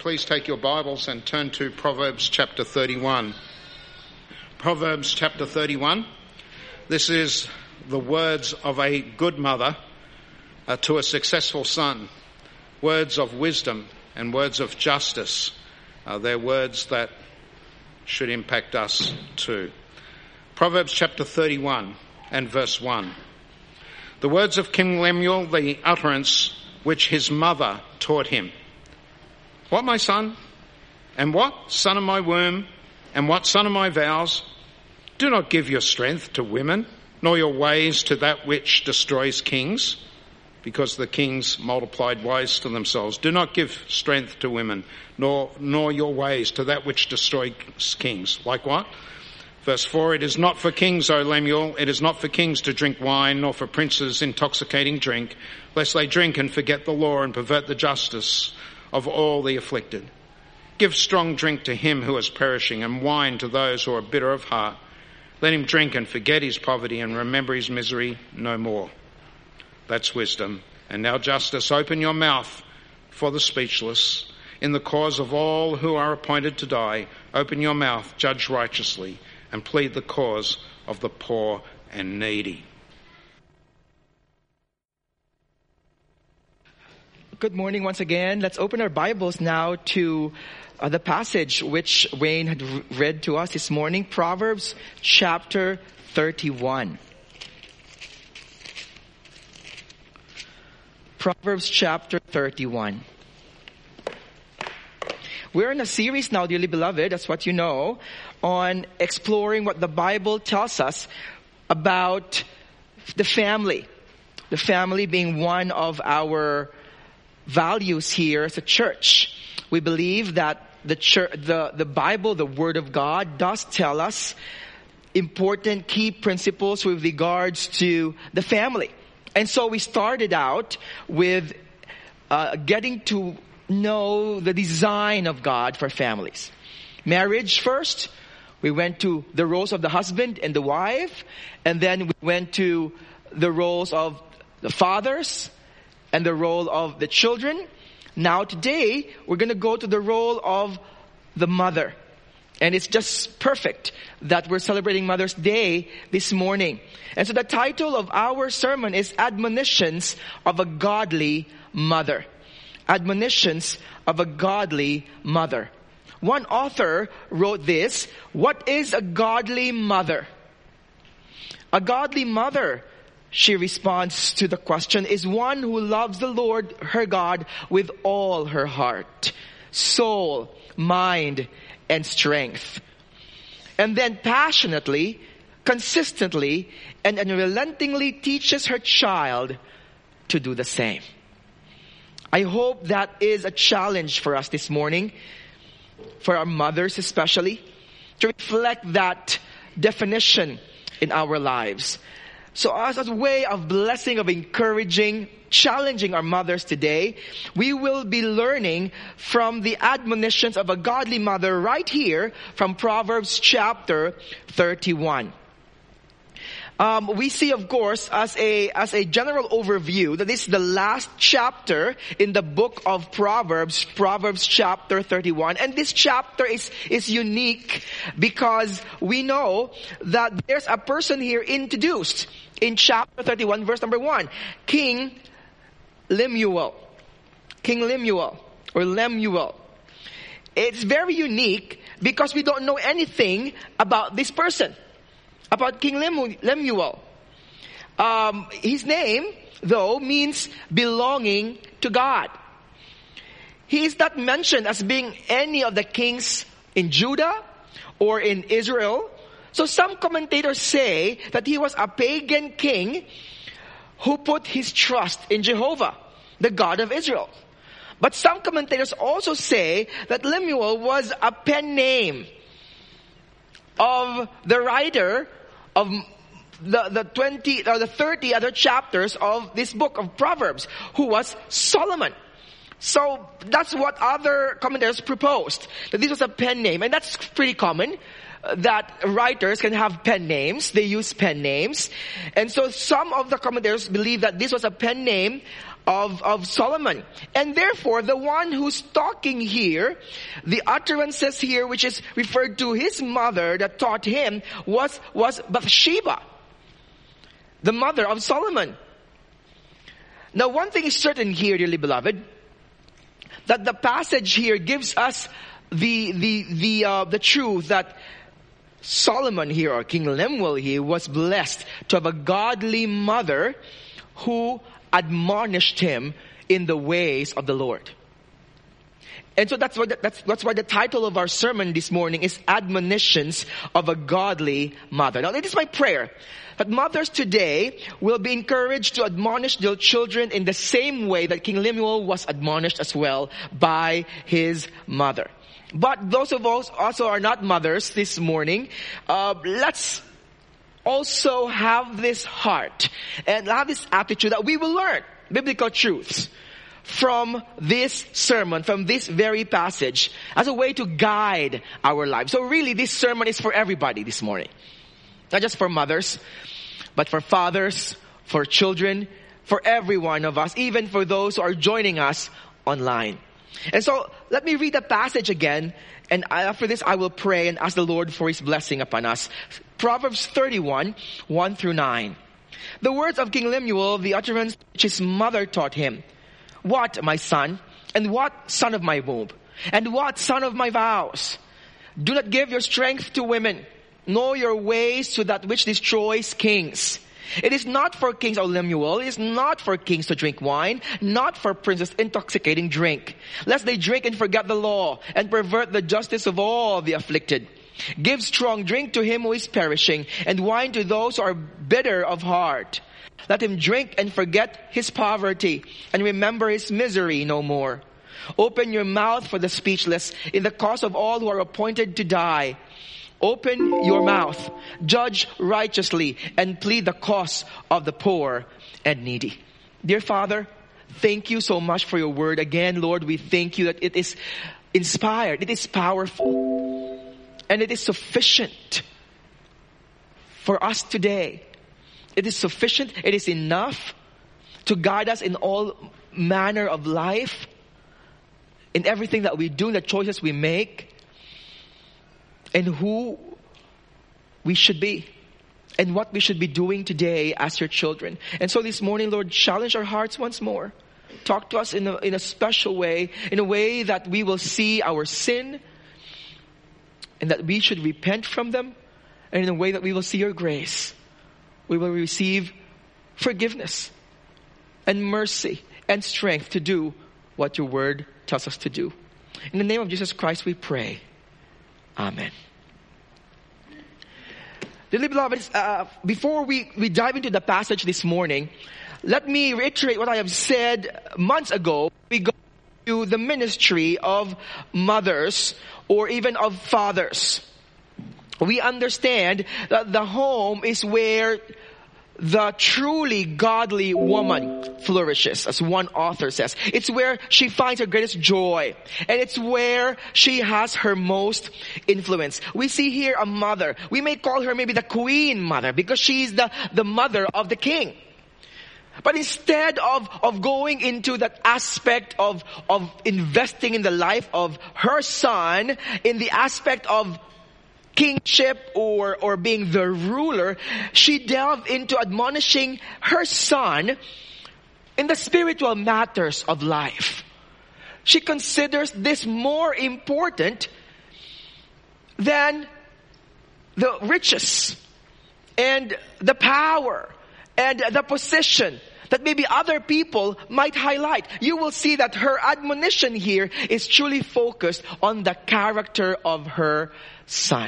Please take your Bibles and turn to Proverbs chapter 31. Proverbs chapter 31. This is the words of a good mother to a successful son. Words of wisdom and words of justice. They're words that should impact us too. Proverbs chapter 31 and verse 1. The words of King Lemuel, the utterance which his mother taught him. What, my son? And what, son of my womb? And what, son of my vows? Do not give your strength to women, nor your ways to that which destroys kings, because the kings multiplied wives to themselves. Do not give strength to women, nor your ways to that which destroys kings. Like what? Verse 4, it is not for kings, O Lemuel, it is not for kings to drink wine, nor for princes intoxicating drink, lest they drink and forget the law and pervert the justice of all the afflicted. Give strong drink to him who is perishing, and wine to those who are bitter of heart. Let him drink and forget his poverty and remember his misery no more. That's wisdom. And now justice, open your mouth for the speechless. In the cause of all who are appointed to die, open your mouth, judge righteously, and plead the cause of the poor and needy. Good morning once again. Let's open our Bibles now to the passage which Wayne had read to us this morning, Proverbs chapter 31. Proverbs chapter 31. We're in a series now, dearly beloved, that's what you know, on exploring what the Bible tells us about the family. The family being one of our values here as a church. We believe that the Bible, the Word of God, does tell us important key principles with regards to the family. And so we started out with getting to know the design of God for families. Marriage first. We went to the roles of the husband and the wife. And then we went to the roles of the fathers and the role of the children. Now today, we're going to go to the role of the mother. And it's just perfect that we're celebrating Mother's Day this morning. And so the title of our sermon is Admonitions of a Godly Mother. Admonitions of a Godly Mother. One author wrote this: what is a godly mother? A godly mother, she responds to the question, is one who loves the Lord, her God, with all her heart, soul, mind, and strength. And then passionately, consistently, and unrelentingly teaches her child to do the same. I hope that is a challenge for us this morning, for our mothers especially, to reflect that definition in our lives. So as a way of blessing, of encouraging, challenging our mothers today, we will be learning from the admonitions of a godly mother right here from Proverbs chapter 31. We see, of course, as a general overview, that this is the last chapter in the book of Proverbs, Proverbs chapter 31. And this chapter is unique because we know that there's a person here introduced in chapter 31, verse number 1. King Lemuel. King Lemuel, or Lemuel. It's very unique because we don't know anything about this person. About King Lemuel. His name, though, means belonging to God. He is not mentioned as being any of the kings in Judah or in Israel. So some commentators say that he was a pagan king who put his trust in Jehovah, the God of Israel. But some commentators also say that Lemuel was a pen name of the writer of the 20 or the 30 other chapters of this book of Proverbs, who was Solomon. So that's what other commentators proposed, that this was a pen name. And that's pretty common, that writers can have pen names. They use pen names. And so some of the commentators believe that this was a pen name of Solomon. And therefore, the one who's talking here, the utterances here, which is referred to his mother that taught him, was Bathsheba, the mother of Solomon. Now, one thing is certain here, dearly beloved, that the passage here gives us the truth that Solomon here, or King Lemuel here, was blessed to have a godly mother who admonished him in the ways of the Lord. And so that's why the title of our sermon this morning is Admonitions of a Godly Mother. Now, it is my prayer that mothers today will be encouraged to admonish their children in the same way that King Lemuel was admonished as well by his mother. But those of us also are not mothers this morning, let's also have this heart and have this attitude that we will learn biblical truths from this sermon, from this very passage, as a way to guide our lives. So really, this sermon is for everybody this morning. Not just for mothers, but for fathers, for children, for every one of us, even for those who are joining us online. And so, let me read the passage again, and after this I will pray and ask the Lord for His blessing upon us. Proverbs 31, 1 through 9. The words of King Lemuel, the utterance which his mother taught him. What, my son? And what, son of my womb? And what, son of my vows? Do not give your strength to women, nor your ways to that which destroys kings. It is not for kings, O Lemuel, it is not for kings to drink wine, not for princes intoxicating drink, lest they drink and forget the law, and pervert the justice of all the afflicted. Give strong drink to him who is perishing, and wine to those who are bitter of heart. Let him drink and forget his poverty, and remember his misery no more. Open your mouth for the speechless, in the cause of all who are appointed to die. Open your mouth, judge righteously, and plead the cause of the poor and needy. Dear Father, thank you so much for your word. Again, Lord, we thank you that it is inspired, it is powerful, and it is sufficient for us today. It is sufficient, it is enough to guide us in all manner of life, in everything that we do, in the choices we make, and who we should be, and what we should be doing today as your children. And so this morning, Lord, challenge our hearts once more. Talk to us in a special way, in a way that we will see our sin, and that we should repent from them, and in a way that we will see your grace. We will receive forgiveness and mercy and strength to do what your word tells us to do. In the name of Jesus Christ we pray. Amen. Dearly beloved, before we dive into the passage this morning, let me reiterate what I have said months ago. We go to the ministry of mothers or even of fathers. We understand that the home is where the truly godly woman flourishes, as one author says. It's where she finds her greatest joy. And it's where she has her most influence. We see here a mother. We may call her maybe the queen mother, because she's the mother of the king. But instead of going into that aspect of investing in the life of her son, in the aspect of kingship or being the ruler, she delved into admonishing her son in the spiritual matters of life. She considers this more important than the riches and the power and the position that maybe other people might highlight. You will see that her admonition here is truly focused on the character of her son.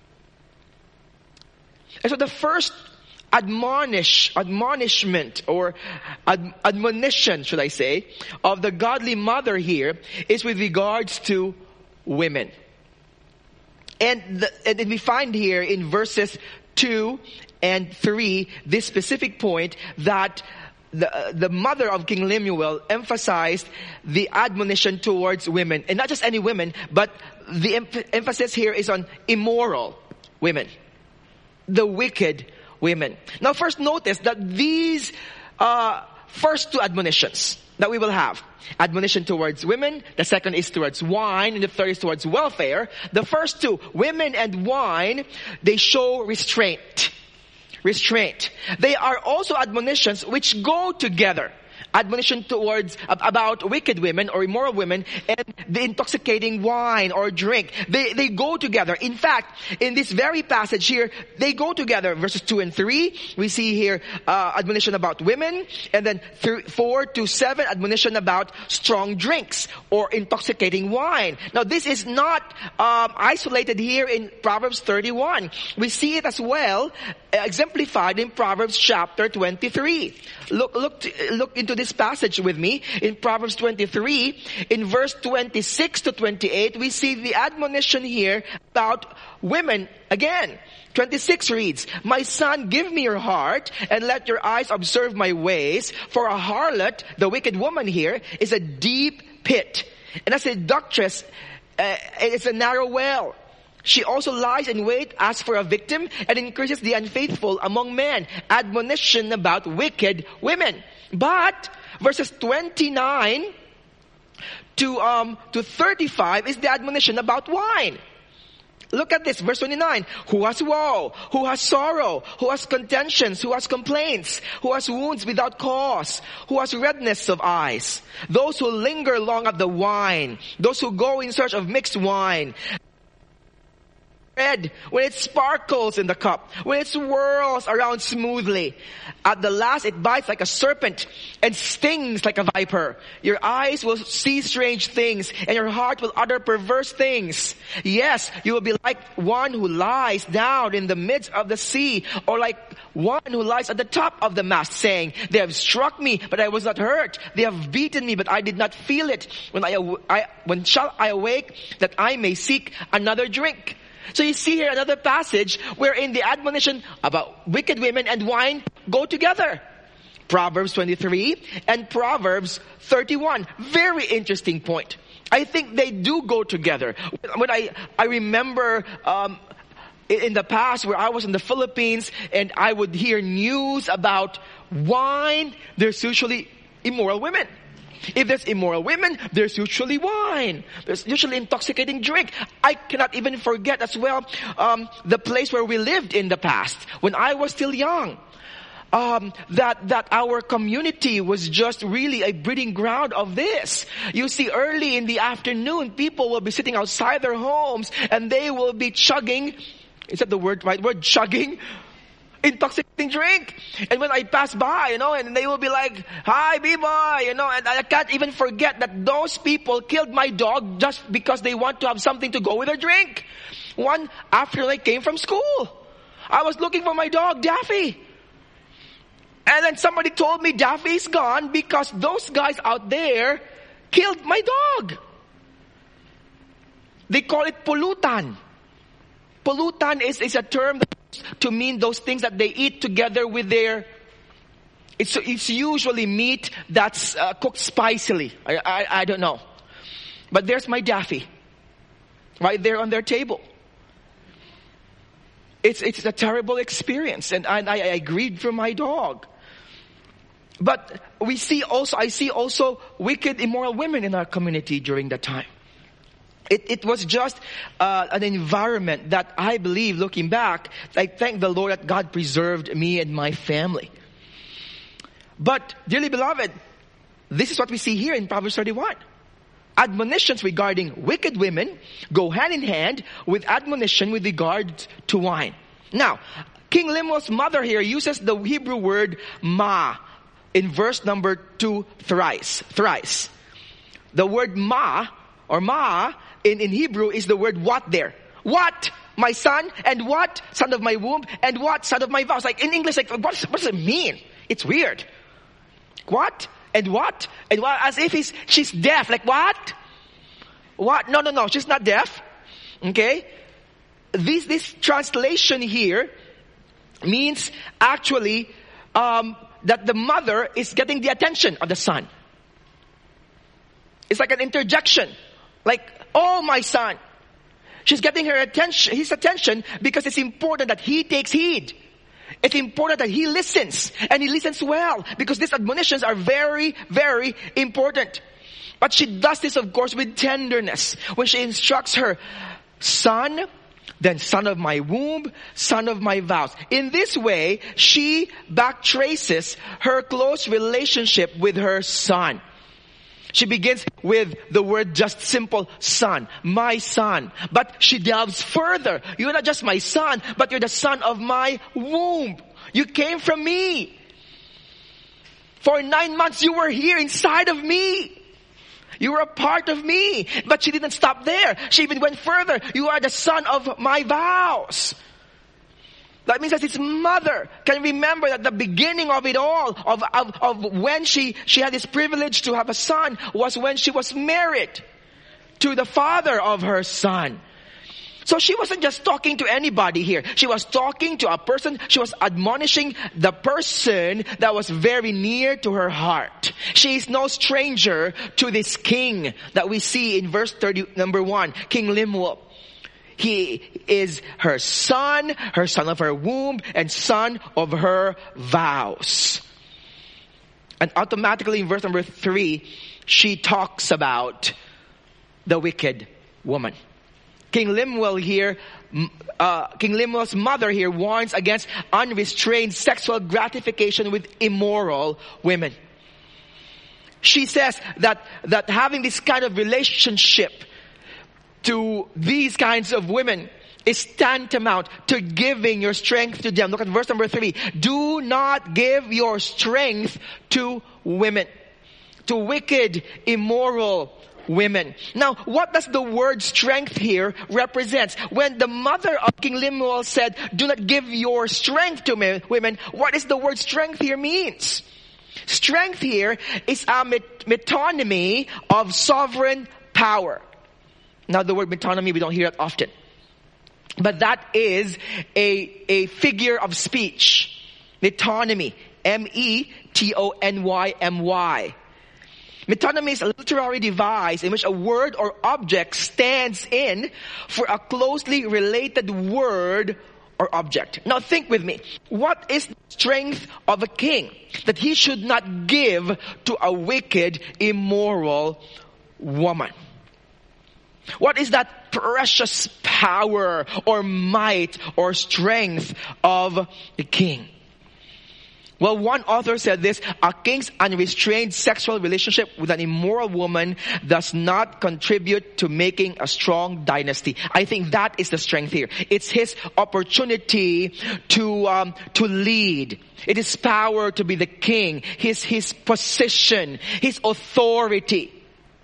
And so the first admonishment or admonition, should I say, of the godly mother here is with regards to women. And we find here in verses 2 and 3 this specific point that the mother of King Lemuel emphasized the admonition towards women. And not just any women, but the emphasis here is on immoral women. The wicked women. Now first notice that these first two admonitions that we will have. Admonition towards women. The second is towards wine. And the third is towards welfare. The first two, women and wine, they show restraint. Restraint. They are also admonitions which go together. Admonition towards, about wicked women or immoral women and the intoxicating wine or drink. They go together. In fact, in this very passage here, they go together. Verses 2 and 3, we see here, admonition about women. And then 4 to 7, admonition about strong drinks or intoxicating wine. Now this is not, isolated here in Proverbs 31. We see it as well, exemplified in Proverbs chapter 23. Look into this passage with me. In Proverbs 23, in verse 26 to 28, we see the admonition here about women again. 26 reads, "My son, give me your heart and let your eyes observe my ways. For a harlot," the wicked woman here, "is a deep pit. And as a seductress, it is a narrow well. She also lies in wait, asks for a victim, and increases the unfaithful among men." Admonition about wicked women. But verses 29 to 35 is the admonition about wine. Look at this, verse 29. "Who has woe? Who has sorrow? Who has contentions? Who has complaints? Who has wounds without cause? Who has redness of eyes? Those who linger long at the wine. Those who go in search of mixed wine. Red, when it sparkles in the cup, when it swirls around smoothly. At the last it bites like a serpent and stings like a viper. Your eyes will see strange things and your heart will utter perverse things. Yes, you will be like one who lies down in the midst of the sea, or like one who lies at the top of the mast, saying, 'They have struck me, but I was not hurt. They have beaten me, but I did not feel it. When shall I awake that I may seek another drink?'" So you see here another passage wherein the admonition about wicked women and wine go together. Proverbs 23 and Proverbs 31. Very interesting point. I think they do go together. When I remember in the past where I was in the Philippines and I would hear news about wine, there's usually immoral women. If there's immoral women, there's usually wine. There's usually intoxicating drink. I cannot even forget as well the place where we lived in the past when I was still young. That our community was just really a breeding ground of this. You see, early in the afternoon, people will be sitting outside their homes and they will be chugging. Is that the right word? Chugging? Intoxicating drink. And when I pass by, and they will be like, "Hi, B-boy," and I can't even forget that those people killed my dog just because they want to have something to go with their drink. One after I came from school, I was looking for my dog, Daffy. And then somebody told me Daffy's gone because those guys out there killed my dog. They call it pulutan. Pulutan is a term that to mean those things that they eat together with their, it's usually meat that's cooked spicily. I don't know. But there's my Daffy. Right there on their table. It's a terrible experience. And I grieved for my dog. But I see also wicked, immoral women in our community during that time. It was just an environment that I believe, looking back, I thank the Lord that God preserved me and my family. But, dearly beloved, this is what we see here in Proverbs 31. Admonitions regarding wicked women go hand in hand with admonition with regard to wine. Now, King Lemuel's mother here uses the Hebrew word ma in verse number 2 thrice. The word ma, or ma, in Hebrew is the word what there. What? My son, and what? Son of my womb, and what? Son of my vows. Like in English, like what does it mean? It's weird. What? And what? And what? As if she's deaf. Like what? What? No. She's not deaf. Okay? This translation here means actually that the mother is getting the attention of the son. It's like an interjection. Like, "Oh, my son." She's getting his attention because it's important that he takes heed. It's important that he listens, and he listens well, because these admonitions are very, very important. But she does this, of course, with tenderness. When she instructs her son, then son of my womb, son of my vows. In this way, she backtraces her close relationship with her son. She begins with the word just simple son, my son. But she delves further. You're not just my son, but you're the son of my womb. You came from me. For 9 months you were here inside of me. You were a part of me. But she didn't stop there. She even went further. You are the son of my vows. That means that his mother can remember that the beginning of it all, of when she had this privilege to have a son, was when she was married to the father of her son. So she wasn't just talking to anybody here. She was talking to a person. She was admonishing the person that was very near to her heart. She is no stranger to this king that we see in verse 1, King Lemuel. He is her son of her womb, and son of her vows. And automatically in verse number 3, she talks about the wicked woman. King Lemuel's mother here warns against unrestrained sexual gratification with immoral women. She says that having this kind of relationship to these kinds of women is tantamount to giving your strength to them. Look at verse number 3. Do not give your strength to women, to wicked, immoral women. Now, what does the word strength here represent? When the mother of King Lemuel said, do not give your strength to women, what is the word strength here means? Strength here is a metonymy of sovereign power. Now, the word metonymy, we don't hear it often. But that is a figure of speech. Metonymy. M-E-T-O-N-Y-M-Y. Metonymy is a literary device in which a word or object stands in for a closely related word or object. Now think with me. What is the strength of a king that he should not give to a wicked, immoral woman? What is that precious power or might or strength of the king? Well, one author said this: a king's unrestrained sexual relationship with an immoral woman does not contribute to making a strong dynasty. I think that is the strength here. It's his opportunity to lead. It is power to be the king. His position, his authority,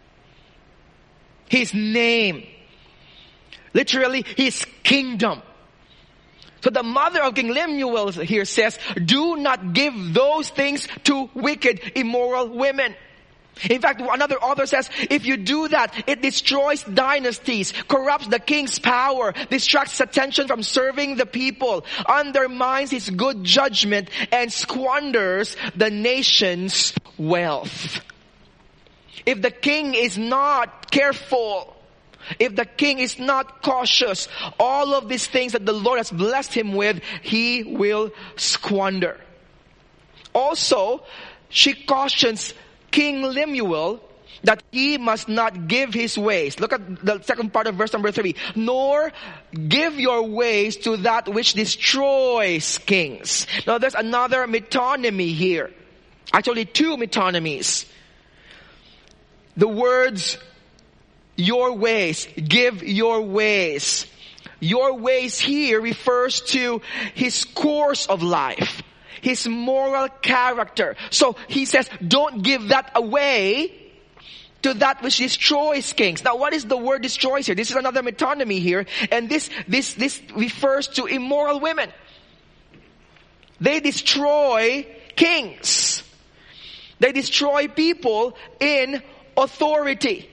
his name, literally his kingdom. So the mother of King Lemuel here says, do not give those things to wicked, immoral women. In fact, another author says, if you do that, it destroys dynasties, corrupts the king's power, distracts attention from serving the people, undermines his good judgment, and squanders the nation's wealth. If the king is not careful, if the king is not cautious, all of these things that the Lord has blessed him with, he will squander. Also, she cautions King Lemuel that he must not give his ways. Look at the second part of verse number 3. Nor give your ways to that which destroys kings. Now there's another metonymy here. Actually, two metonymies. The words your ways, give your ways. Your ways here refers to his course of life, his moral character. So he says, don't give that away to that which destroys kings. Now what is the word destroys here? This is another metonymy here. And this refers to immoral women. They destroy kings. They destroy people in authority.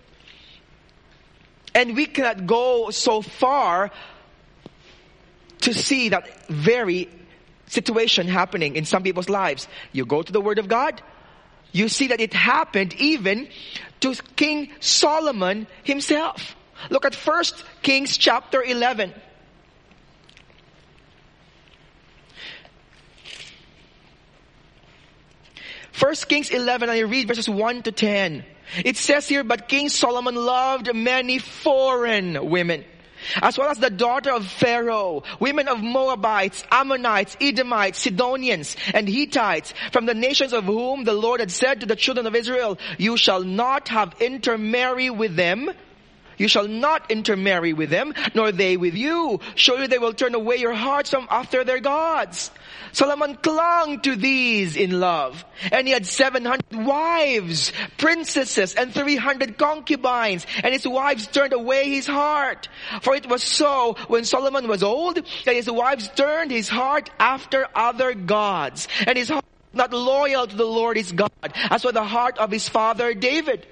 And we cannot go so far to see that very situation happening in some people's lives. You go to the Word of God, you see that it happened even to King Solomon himself. Look at 1 Kings chapter 11. 1 Kings 11, I read verses 1 to 10. It says here, but King Solomon loved many foreign women, as well as the daughter of Pharaoh, women of Moabites, Ammonites, Edomites, Sidonians, and Hittites, from the nations of whom the Lord had said to the children of Israel, you shall not have intermarry with them. You shall not intermarry with them, nor they with you. Surely they will turn away your hearts from after their gods. Solomon clung to these in love, and he had 700 wives, princesses, and 300 concubines, and his wives turned away his heart. For it was so when Solomon was old that his wives turned his heart after other gods, and his heart was not loyal to the Lord his God, as was the heart of his father David.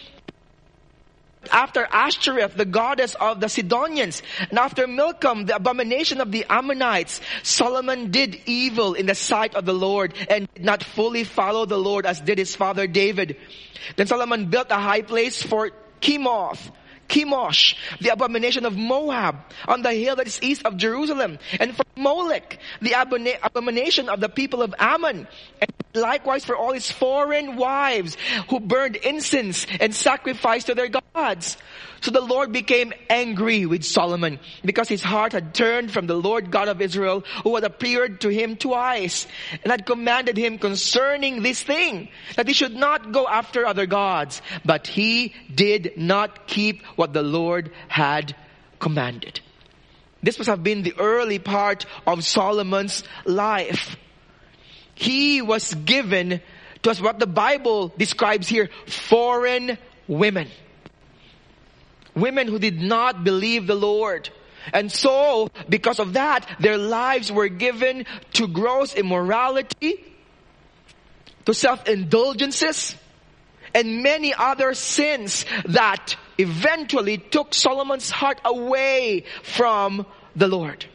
After Ashtoreth, the goddess of the Sidonians, and after Milcom, the abomination of the Ammonites, Solomon did evil in the sight of the Lord and did not fully follow the Lord as did his father David. Then Solomon built a high place for Chemosh, the abomination of Moab, on the hill that is east of Jerusalem, and for Molech, the abomination of the people of Ammon, and likewise for all his foreign wives who burned incense and sacrificed to their gods. So the Lord became angry with Solomon because his heart had turned from the Lord God of Israel, who had appeared to him twice and had commanded him concerning this thing, that he should not go after other gods. But he did not keep what the Lord had commanded. This must have been the early part of Solomon's life. He was given to us what the Bible describes here, foreign women. Women who did not believe the Lord. And so, because of that, their lives were given to gross immorality, to self-indulgences, and many other sins that eventually took Solomon's heart away from the Lord.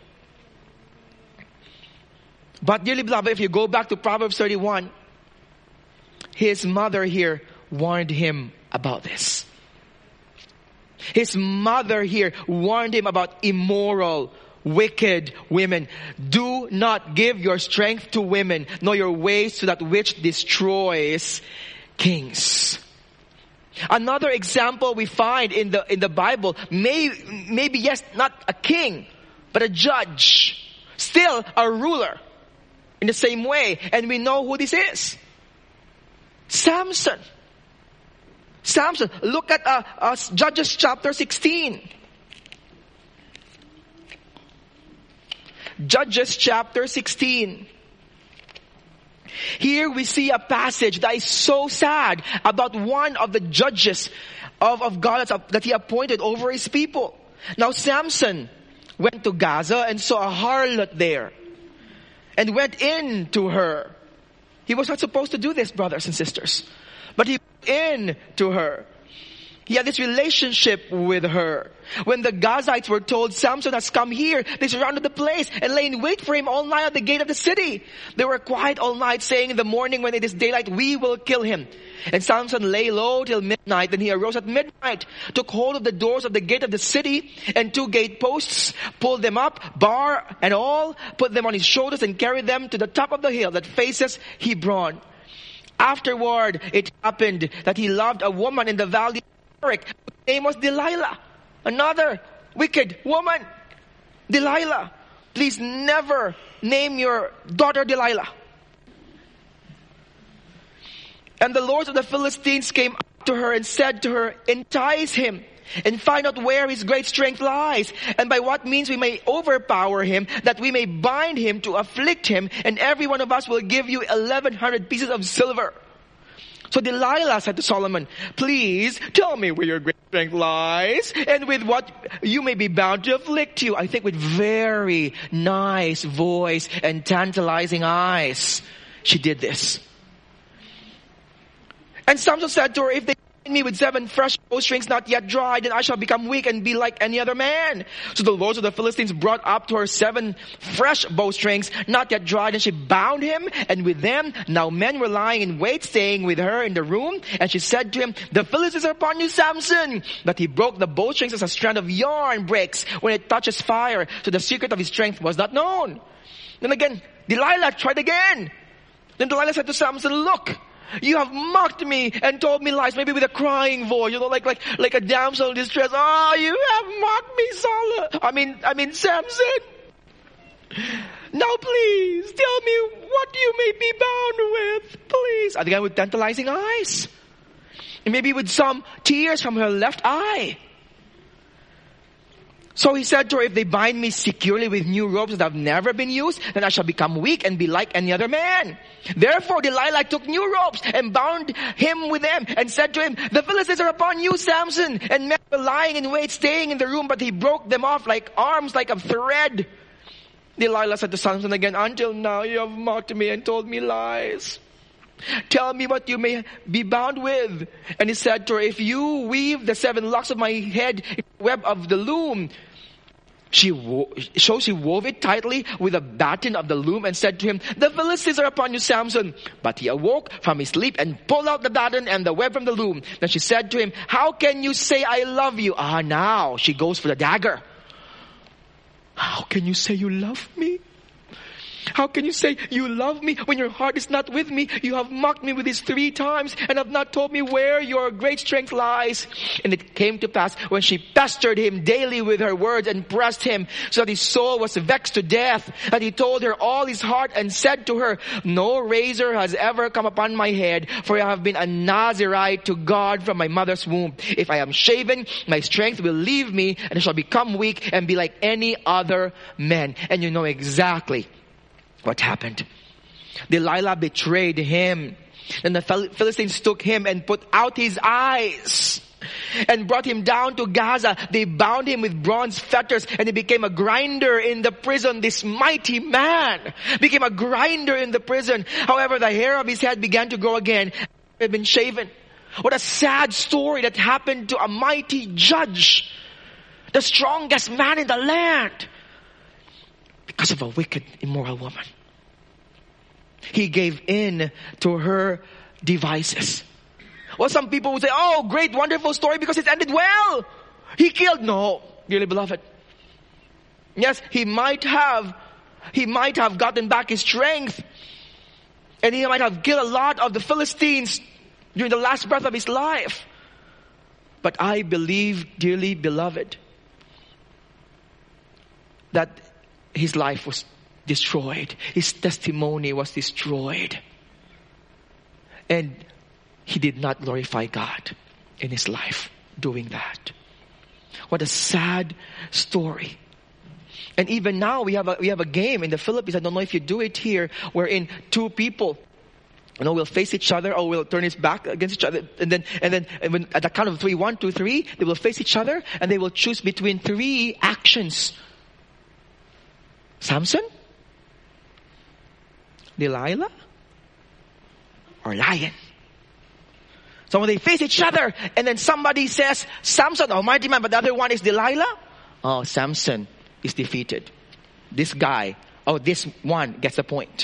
But dearly beloved, if you go back to Proverbs 31, his mother here warned him about this. His mother here warned him about immoral, wicked women. Do not give your strength to women, nor your ways to that which destroys kings. Another example we find in the Bible, maybe yes, not a king, but a judge, still a ruler in the same way, and we know who this is. Samson. Look at Judges chapter 16. Judges chapter 16. Here we see a passage that is so sad about one of the judges of God that he appointed over his people. Now Samson went to Gaza and saw a harlot there and went in to her. He was not supposed to do this, brothers and sisters. But he went in to her. He had this relationship with her. When the Gazites were told Samson has come here, they surrounded the place and lay in wait for him all night at the gate of the city. They were quiet all night, saying, in the morning when it is daylight, we will kill him. And Samson lay low till midnight. Then he arose at midnight, took hold of the doors of the gate of the city and 2 gate posts, pulled them up, bar and all, put them on his shoulders and carried them to the top of the hill that faces Hebron. Afterward, it happened that he loved a woman in the valley of Erech. Her name was Delilah. Another wicked woman. Delilah. Please never name your daughter Delilah. And the lords of the Philistines came up to her and said to her, entice him and find out where his great strength lies, and by what means we may overpower him, that we may bind him to afflict him, and every one of us will give you 1,100 pieces of silver. So Delilah said to Solomon, please tell me where your great strength lies, and with what you may be bound to afflict you. I think with very nice voice and tantalizing eyes, she did this. And Samson said to her, if they bind me with 7 fresh bowstrings not yet dried, then I shall become weak and be like any other man. So the lords of the Philistines brought up to her 7 fresh bowstrings not yet dried, and she bound him, and with them now men were lying in wait, staying with her in the room. And she said to him, the Philistines are upon you, Samson. But he broke the bowstrings as a strand of yarn breaks when it touches fire. So the secret of his strength was not known. Then again, Delilah tried again. Then Delilah said to Samson, look, You have mocked me and told me lies, maybe with a crying voice, like a damsel in distress. Oh, you have mocked me, Samson. Now please, tell me what you may be bound with, please. And again with tantalizing eyes. And maybe with some tears from her left eye. So he said to her, if they bind me securely with new ropes that have never been used, then I shall become weak and be like any other man. Therefore Delilah took new ropes and bound him with them and said to him, the Philistines are upon you, Samson. And men were lying in wait, staying in the room, but he broke them off like arms, like a thread. Delilah said to Samson again, until now you have mocked me and told me lies. Tell me what you may be bound with. And he said to her, if you weave the 7 locks of my head in the web of the loom. She wove it tightly with a batten of the loom and said to him, the Philistines are upon you, Samson. But he awoke from his sleep and pulled out the batten and the web from the loom. Then she said to him, how can you say I love you? Now she goes for the dagger. How can you say you love me? How can you say you love me when your heart is not with me? You have mocked me with this 3 times and have not told me where your great strength lies. And it came to pass when she pestered him daily with her words and pressed him so that his soul was vexed to death. And he told her all his heart and said to her, no razor has ever come upon my head, for I have been a Nazirite to God from my mother's womb. If I am shaven, my strength will leave me and I shall become weak and be like any other man. And you know exactly what happened. Delilah betrayed him. And the Philistines took him and put out his eyes and brought him down to Gaza. They bound him with bronze fetters and he became a grinder in the prison. This mighty man became a grinder in the prison. However, the hair of his head began to grow again. He had been shaven. What a sad story that happened to a mighty judge, the strongest man in the land, because of a wicked, immoral woman. He gave in to her devices. Well, some people would say, oh, great, wonderful story because it ended well. He killed. No, dearly beloved. Yes, he might have gotten back his strength. And he might have killed a lot of the Philistines during the last breath of his life. But I believe, dearly beloved, that his life was destroyed. His testimony was destroyed. And he did not glorify God in his life doing that. What a sad story. And even now we have a game in the Philippines. I don't know if you do it here, wherein 2 people, will face each other or will turn his back against each other. And then when, at the count of 3, 1, 2, 3, they will face each other and they will choose between 3 actions. Samson? Delilah? Or lion? So when they face each other and then somebody says, Samson, mighty man, but the other one is Delilah. Oh, Samson is defeated. This guy, this one gets a point.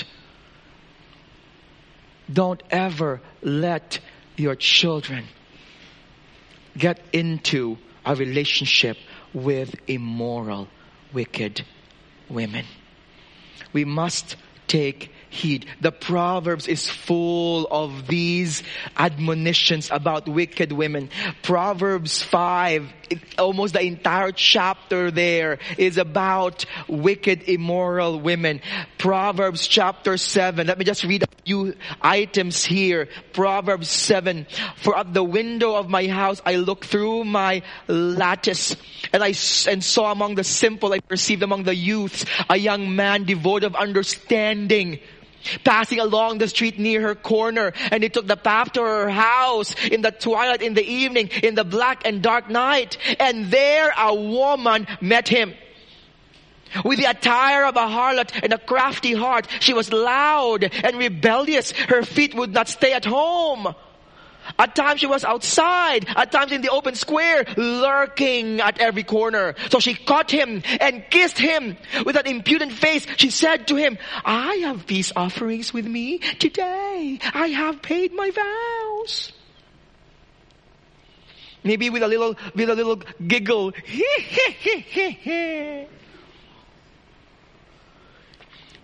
Don't ever let your children get into a relationship with immoral, wicked women. We must take heed. The Proverbs is full of these admonitions about wicked women. Proverbs 5, almost the entire chapter there is about wicked, immoral women. Proverbs chapter 7. Let me just read a few items here. Proverbs 7. For at the window of my house I looked through my lattice and saw among the simple, I perceived among the youths, a young man devoid of understanding, passing along the street near her corner, and he took the path to her house in the twilight, in the evening, in the black and dark night. And there a woman met him. With the attire of a harlot and a crafty heart, she was loud and rebellious. Her feet would not stay at home. At times she was outside, at times in the open square, lurking at every corner. So she caught him and kissed him. With an impudent face, she said to him, I have peace offerings with me. Today I have paid my vows. Maybe with a little giggle.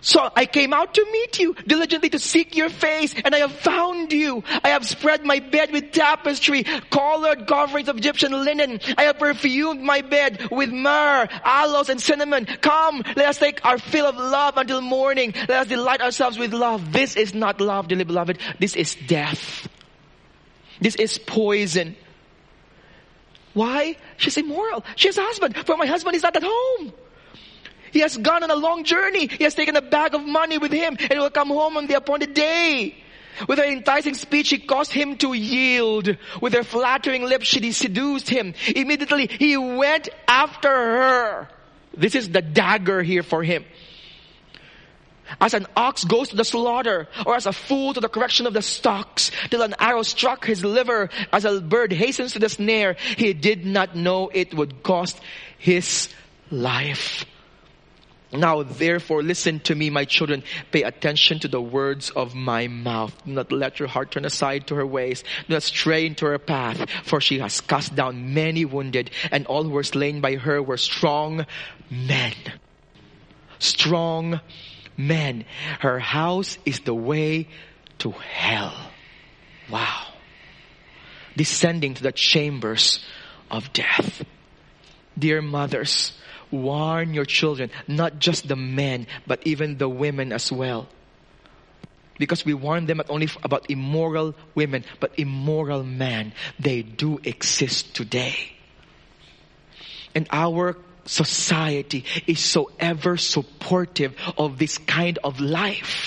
So I came out to meet you, diligently to seek your face, and I have found you. I have spread my bed with tapestry, colored coverings of Egyptian linen. I have perfumed my bed with myrrh, aloes, and cinnamon. Come, let us take our fill of love until morning. Let us delight ourselves with love. This is not love, dearly beloved. This is death. This is poison. Why? She's immoral. She has a husband, for my husband is not at home. He has gone on a long journey. He has taken a bag of money with him and will come home on the appointed day. With her enticing speech, she caused him to yield. With her flattering lips, she seduced him. Immediately, he went after her. This is the dagger here for him. As an ox goes to the slaughter, or as a fool to the correction of the stocks, till an arrow struck his liver, as a bird hastens to the snare, he did not know it would cost his life. Now therefore listen to me, my children. Pay attention to the words of my mouth. Do not let your heart turn aside to her ways. Do not stray into her path. For she has cast down many wounded, and all who were slain by her were strong men. Strong men. Her house is the way to hell. Wow. Descending to the chambers of death. Dear mothers, warn your children, not just the men, but even the women as well. Because we warn them not only about immoral women, but immoral men. They do exist today. And our society is so ever supportive of this kind of life.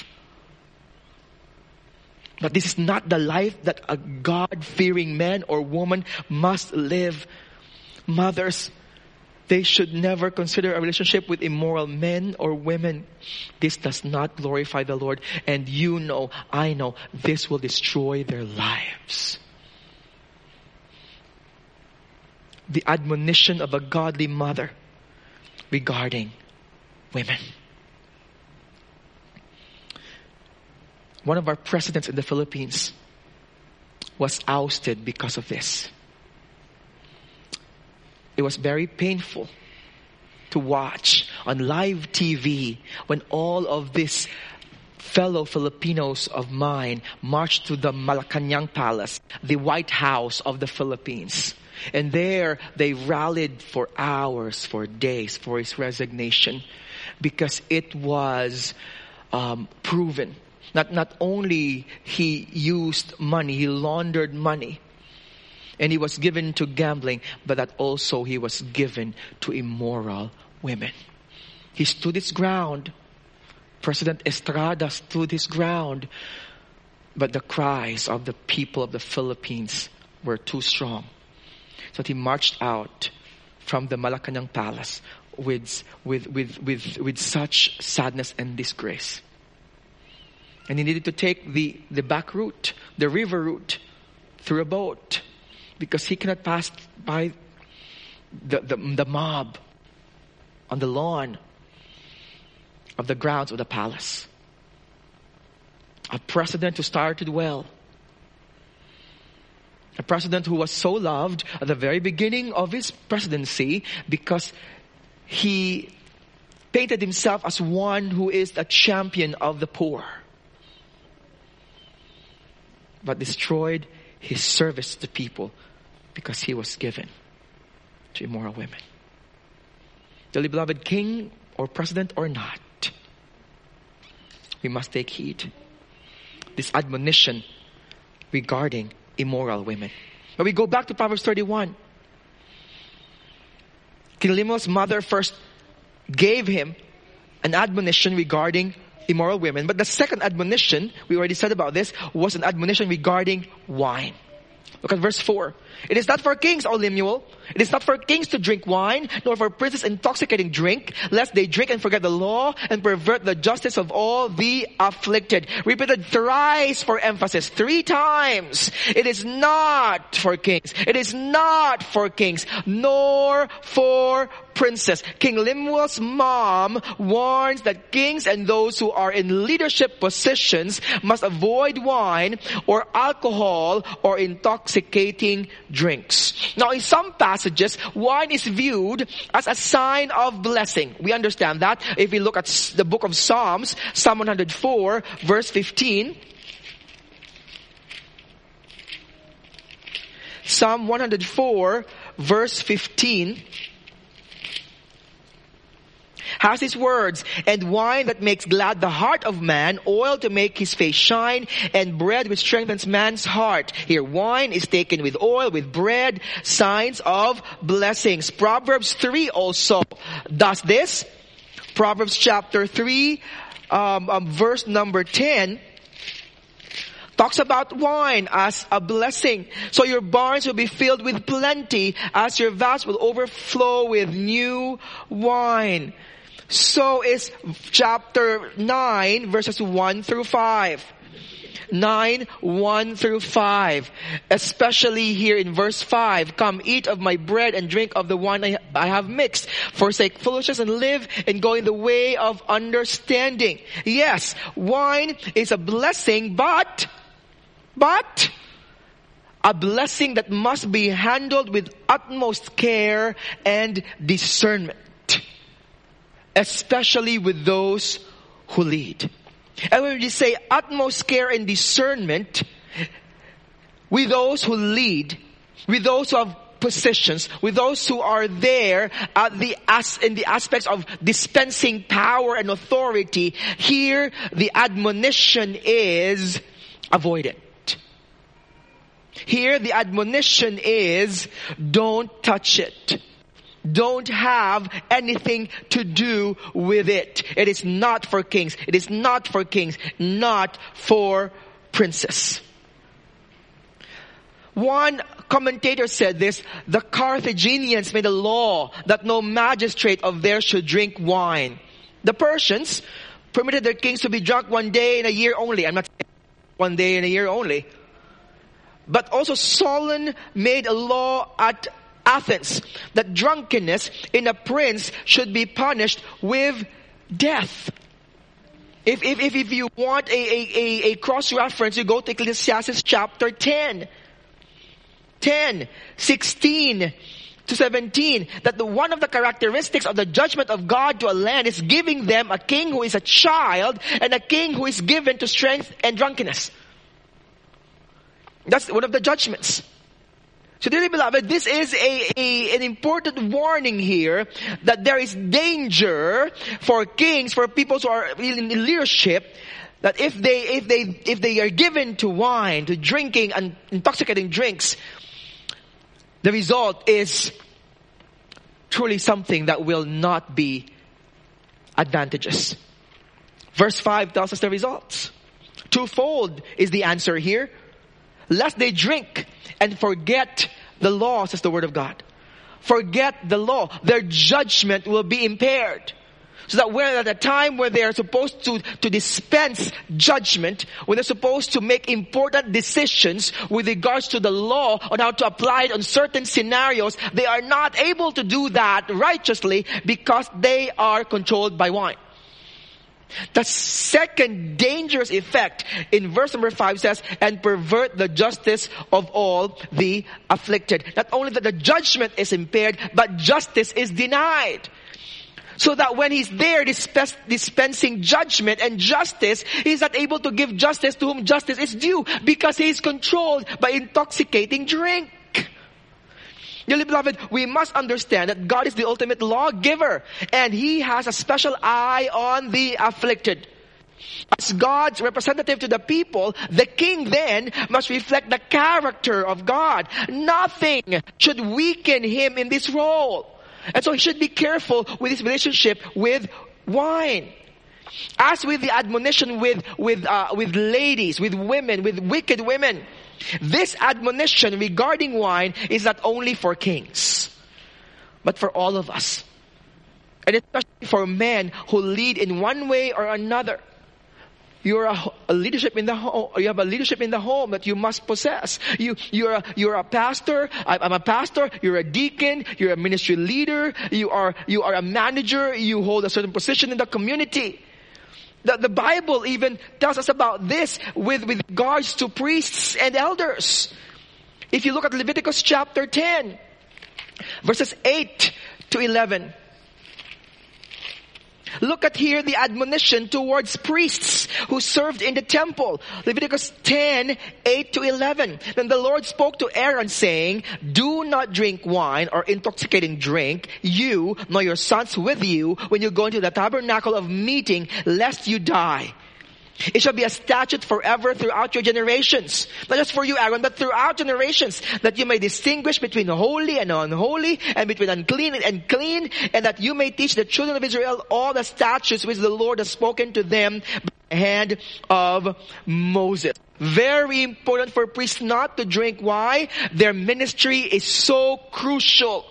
But this is not the life that a God-fearing man or woman must live. Mothers, they should never consider a relationship with immoral men or women. This does not glorify the Lord. And you know, I know, this will destroy their lives. The admonition of a godly mother regarding women. One of our presidents in the Philippines was ousted because of this. It was very painful to watch on live TV when all of these fellow Filipinos of mine marched to the Malacanang Palace, the White House of the Philippines. And there they rallied for hours, for days, for his resignation, because it was proven. Not only he used money, he laundered money. And he was given to gambling, but that also he was given to immoral women. He stood his ground. President Estrada stood his ground. But the cries of the people of the Philippines were too strong. So he marched out from the Malacanang Palace with such sadness and disgrace. And he needed to take the back route, the river route, through a boat. Because he cannot pass by the mob on the lawn of the grounds of the palace. A president who started well. A president who was so loved at the very beginning of his presidency because he painted himself as one who is a champion of the poor. But destroyed his service to people because he was given to immoral women. Dearly beloved, king or president or not, we must take heed. This admonition regarding immoral women. But we go back to Proverbs 31. King Lemuel's mother first gave him an admonition regarding immoral women. But the second admonition, we already said about this, was an admonition regarding wine. Look at verse 4. It is not for kings, O Lemuel. It is not for kings to drink wine, nor for princes intoxicating drink, lest they drink and forget the law and pervert the justice of all the afflicted. Repeated thrice for emphasis, 3 times. It is not for kings. It is not for kings, nor for princes. King Lemuel's mom warns that kings and those who are in leadership positions must avoid wine or alcohol or intoxicating drinks. Now in some passages, passages, wine is viewed as a sign of blessing. We understand that. If we look at the book of Psalms, Psalm 104, verse 15. Psalm 104, verse 15. Has these words, and wine that makes glad the heart of man, oil to make his face shine, and bread which strengthens man's heart. Here, wine is taken with oil, with bread, signs of blessings. Proverbs 3 also does this. Proverbs chapter 3, verse number 10, talks about wine as a blessing. So your barns will be filled with plenty, as your vats will overflow with new wine. So is chapter 9, verses 1 through 5. 9, 1 through 5. Especially here in verse 5. Come eat of my bread and drink of the wine I have mixed. Forsake foolishness and live in going the way of understanding. Yes, wine is a blessing, but a blessing that must be handled with utmost care and discernment. Especially with those who lead. And when we say utmost care and discernment, with those who lead, with those who have positions, with those who are there in the aspects of dispensing power and authority, here the admonition is avoid it. Here the admonition is don't touch it. Don't have anything to do with it. It is not for kings. It is not for kings. Not for princes. One commentator said this, the Carthaginians made a law that no magistrate of theirs should drink wine. The Persians permitted their kings to be drunk one day in a year only. I'm not saying one day in a year only. But also Solon made a law at Athens that drunkenness in a prince should be punished with death. If you want a cross-reference, you go to Ecclesiastes chapter 10, 16 to 17, that one of the characteristics of the judgment of God to a land is giving them a king who is a child and a king who is given to strength and drunkenness. That's one of the judgments. So dearly beloved, this is an important warning here that there is danger for kings, for people who are in leadership, that if they are given to wine, to drinking and intoxicating drinks, the result is truly something that will not be advantageous. Verse 5 tells us the results. Twofold is the answer here. Lest they drink and forget the law, says the word of God. Forget the law. Their judgment will be impaired. So that when at a time where they are supposed to dispense judgment, when they're supposed to make important decisions with regards to the law on how to apply it on certain scenarios, they are not able to do that righteously because they are controlled by wine. The second dangerous effect in verse number 5 says, and pervert the justice of all the afflicted. Not only that the judgment is impaired, but justice is denied. So that when he's there dispensing judgment and justice, he's not able to give justice to whom justice is due because he is controlled by intoxicating drink. Dearly beloved, we must understand that God is the ultimate lawgiver and He has a special eye on the afflicted. As God's representative to the people, the king then must reflect the character of God. Nothing should weaken him in this role. And so he should be careful with his relationship with wine. As with the admonition with ladies, with women, with wicked women, this admonition regarding wine is not only for kings, but for all of us. And especially for men who lead in one way or another. You're a leadership in the home. You have a leadership in the home that you must possess. You're a pastor. I'm a pastor. You're a deacon. You're a ministry leader. You are a manager. You hold a certain position in the community. The Bible even tells us about this with regards to priests and elders. If you look at Leviticus chapter 10, Verses 8 to 11. Look at here the admonition towards priests who served in the temple. Leviticus 10, 8 to 11. Then the Lord spoke to Aaron saying, do not drink wine or intoxicating drink, you nor your sons with you, when you go into the tabernacle of meeting, lest you die. It shall be a statute forever throughout your generations. Not just for you, Aaron, but throughout generations, that you may distinguish between holy and unholy, and between unclean and clean, and that you may teach the children of Israel all the statutes which the Lord has spoken to them by the hand of Moses. Very important for priests not to drink. Why? Their ministry is so crucial.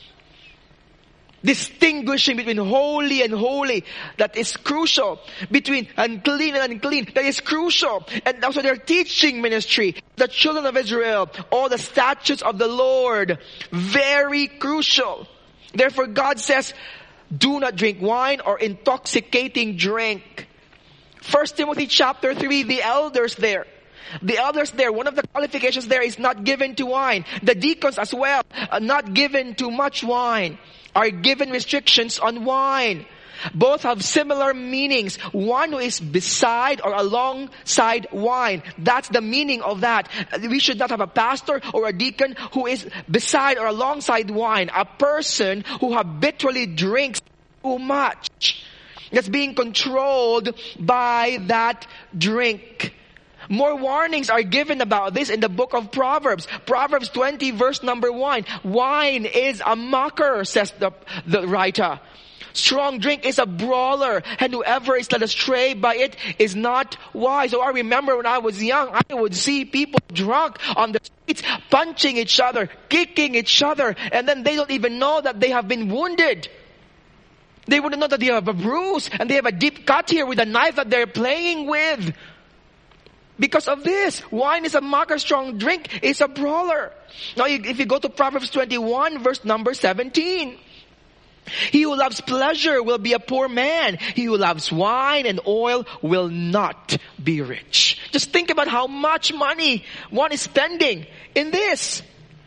Distinguishing between holy and holy, that is crucial. Between unclean and unclean, that is crucial. And also their teaching ministry, the children of Israel, all the statutes of the Lord, very crucial. Therefore God says, do not drink wine or intoxicating drink. 1 Timothy chapter 3, the elders there, one of the qualifications there is not given to wine. The deacons as well, not given to much wine, are given restrictions on wine. Both have similar meanings. One who is beside or alongside wine. That's the meaning of that. We should not have a pastor or a deacon who is beside or alongside wine. A person who habitually drinks too much. That's being controlled by that drink. More warnings are given about this in the book of Proverbs. Proverbs 20 verse number 1. Wine is a mocker, says the writer. Strong drink is a brawler, and whoever is led astray by it is not wise. So I remember when I was young, I would see people drunk on the streets, punching each other, kicking each other, and then they don't even know that they have been wounded. They wouldn't know that they have a bruise, and they have a deep cut here with a knife that they're playing with. Because of this, wine is a mocker, strong drink is a brawler. Now if you go to Proverbs 21 verse number 17. He who loves pleasure will be a poor man. He who loves wine and oil will not be rich. Just think about how much money one is spending in this.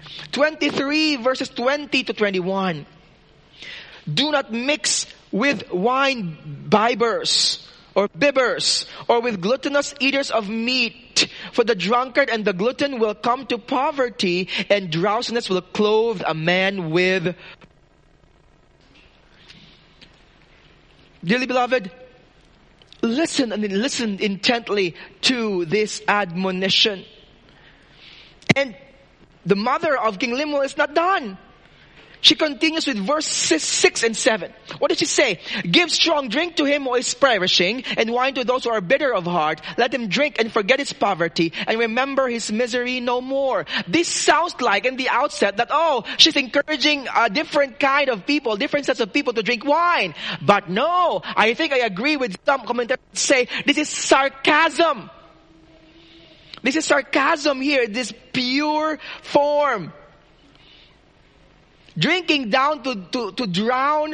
23 verses 20 to 21. Do not mix with wine bibbers, or bibbers, or with gluttonous eaters of meat. For the drunkard and the glutton will come to poverty, and drowsiness will clothe a man with. Dearly beloved, listen and listen intently to this admonition. And the mother of King Lemuel is not done. She continues with verses 6 and 7. What does she say? Give strong drink to him who is perishing, and wine to those who are bitter of heart. Let him drink and forget his poverty, and remember his misery no more. This sounds like in the outset that, she's encouraging a different kind of people, different sets of people to drink wine. But no, I think I agree with some commentators that say this is sarcasm. This is sarcasm here, this pure form. Drinking to drown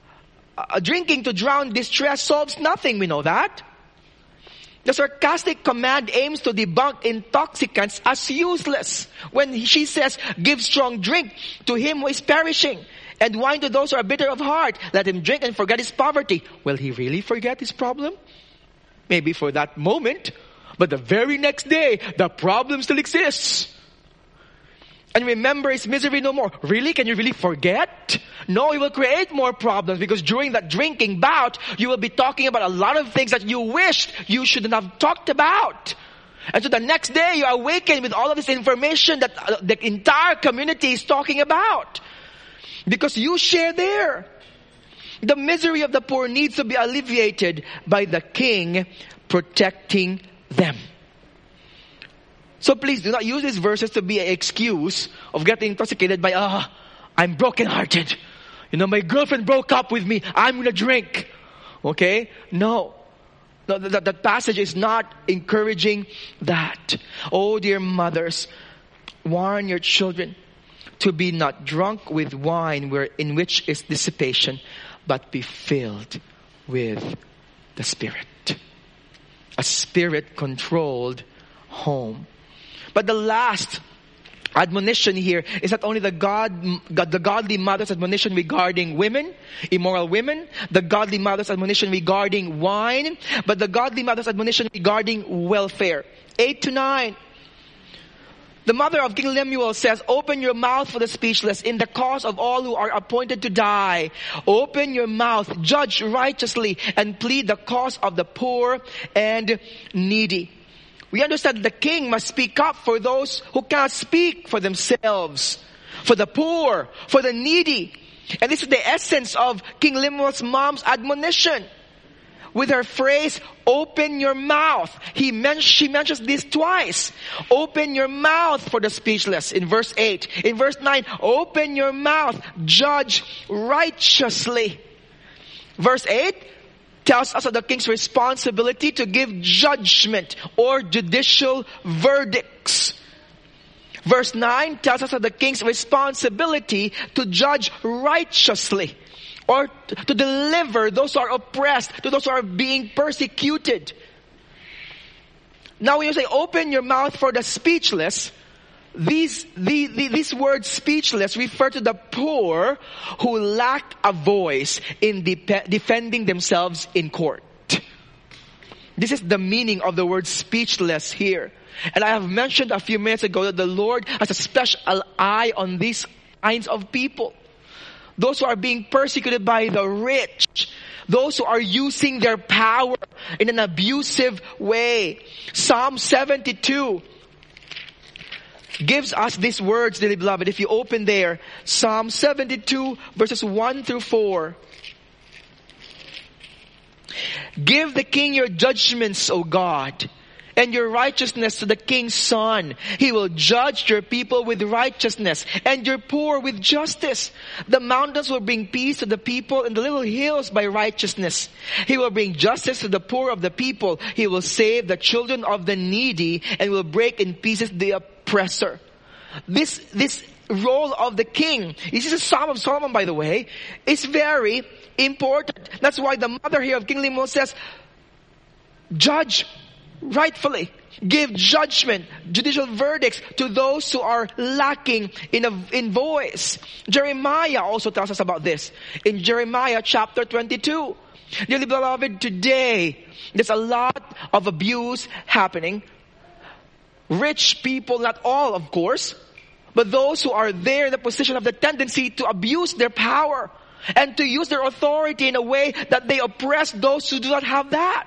distress solves nothing. We know that. The sarcastic command aims to debunk intoxicants as useless. When she says, give strong drink to him who is perishing, and wine to those who are bitter of heart. Let him drink and forget his poverty. Will he really forget his problem? Maybe for that moment, but the very next day, the problem still exists. And remember his misery no more. Really? Can you really forget? No, it will create more problems, because during that drinking bout, you will be talking about a lot of things that you wished you shouldn't have talked about. And so the next day you awaken with all of this information that the entire community is talking about. Because you share there. The misery of the poor needs to be alleviated by the king protecting them. So please do not use these verses to be an excuse of getting intoxicated by, I'm brokenhearted. My girlfriend broke up with me. I'm going to drink. Okay? No. That passage is not encouraging that. Oh, dear mothers, warn your children to be not drunk with wine in which is dissipation, but be filled with the Spirit. A Spirit-controlled home. But the last admonition here is not only the godly mother's admonition regarding women, immoral women, the godly mother's admonition regarding wine, but the godly mother's admonition regarding welfare. 8 to 9. The mother of King Lemuel says, open your mouth for the speechless in the cause of all who are appointed to die. Open your mouth, judge righteously, and plead the cause of the poor and needy. We understand that the king must speak up for those who cannot speak for themselves, for the poor, for the needy. And this is the essence of King Lemuel's mom's admonition. With her phrase, open your mouth. She mentions this twice. Open your mouth for the speechless in verse 8. In verse 9, open your mouth, judge righteously. Verse 8 tells us of the king's responsibility to give judgment or judicial verdicts. Verse 9 tells us of the king's responsibility to judge righteously, or to deliver those who are oppressed, to those who are being persecuted. Now when you say open your mouth for the speechless, these words speechless refer to the poor who lack a voice in defending themselves in court. This is the meaning of the word speechless here. And I have mentioned a few minutes ago that the Lord has a special eye on these kinds of people. Those who are being persecuted by the rich. Those who are using their power in an abusive way. Psalm 72 gives us these words, dearly beloved. If you open there, Psalm 72 verses 1 through 4. Give the king your judgments, O God, and your righteousness to the king's son. He will judge your people with righteousness and your poor with justice. The mountains will bring peace to the people and the little hills by righteousness. He will bring justice to the poor of the people. He will save the children of the needy and will break in pieces the oppressor. This role of the king, this is a Psalm of Solomon, by the way, is very important. That's why the mother here of King Lemuel says, judge rightfully. Give judgment, judicial verdicts to those who are lacking in voice. Jeremiah also tells us about this. In Jeremiah chapter 22. Dearly beloved, today, there's a lot of abuse happening. Rich people, not all of course, but those who are there in the position of the tendency to abuse their power and to use their authority in a way that they oppress those who do not have that.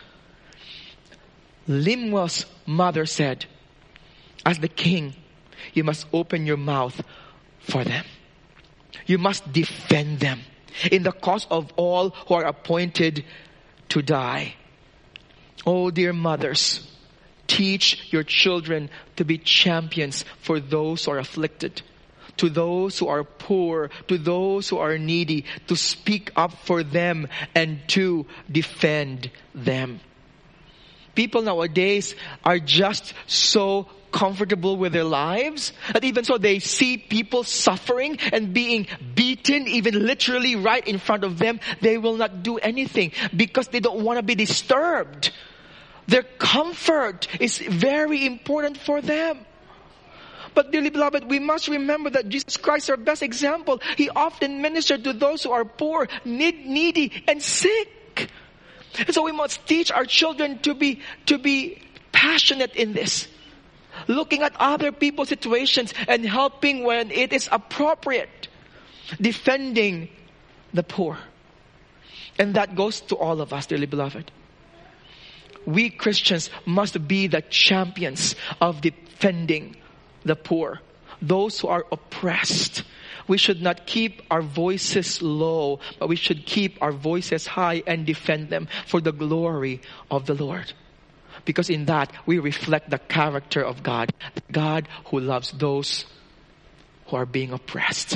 Lemuel's mother said, as the king, you must open your mouth for them. You must defend them in the cause of all who are appointed to die. Oh, dear mothers, teach your children to be champions for those who are afflicted, to those who are poor, to those who are needy, to speak up for them and to defend them. People nowadays are just so comfortable with their lives that even so they see people suffering and being beaten, even literally right in front of them. They will not do anything because they don't want to be disturbed. Their comfort is very important for them. But dearly beloved, we must remember that Jesus Christ is our best example. He often ministered to those who are poor, needy, and sick. And so we must teach our children to be passionate in this. Looking at other people's situations and helping when it is appropriate. Defending the poor. And that goes to all of us, dearly beloved. We Christians must be the champions of defending the poor. Those who are oppressed. We should not keep our voices low, but we should keep our voices high and defend them for the glory of the Lord. Because in that, we reflect the character of God. God who loves those who are being oppressed.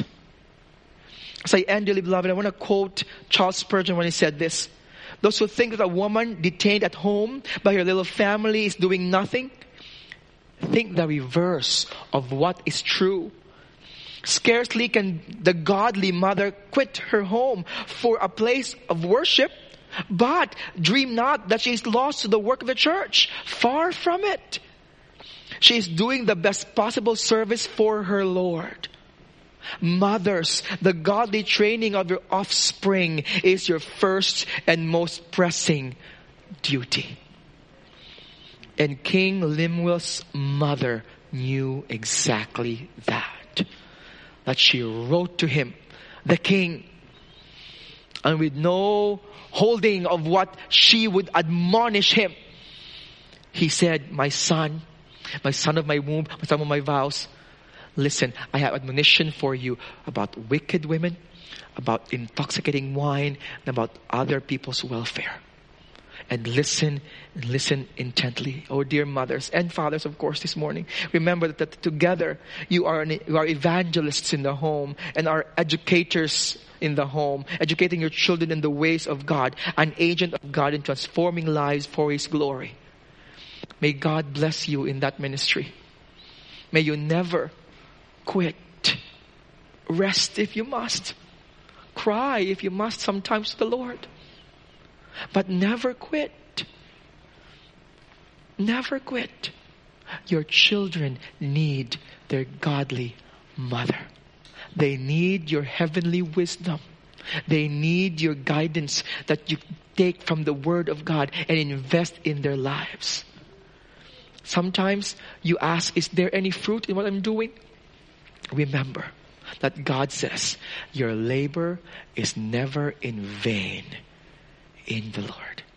As I end, dearly beloved, I want to quote Charles Spurgeon when he said this. Those who think that a woman detained at home by her little family is doing nothing, think the reverse of what is true. Scarcely can the godly mother quit her home for a place of worship, but dream not that she is lost to the work of the church. Far from it. She is doing the best possible service for her Lord. Mothers, the godly training of your offspring is your first and most pressing duty. And King Lemuel's mother knew exactly that. That she wrote to him, the king, and with no holding of what she would admonish him. He said, my son of my womb, my son of my vows, listen, I have admonition for you about wicked women, about intoxicating wine, and about other people's welfare. And listen intently. Oh, dear mothers and fathers, of course, this morning, remember that together you are evangelists in the home and are educators in the home, educating your children in the ways of God, an agent of God in transforming lives for His glory. May God bless you in that ministry. May you never quit. Rest if you must. Cry if you must sometimes to the Lord. But never quit. Never quit. Your children need their godly mother. They need your heavenly wisdom. They need your guidance that you take from the Word of God and invest in their lives. Sometimes you ask, is there any fruit in what I'm doing? Remember that God says, your labor is never in vain in the Lord.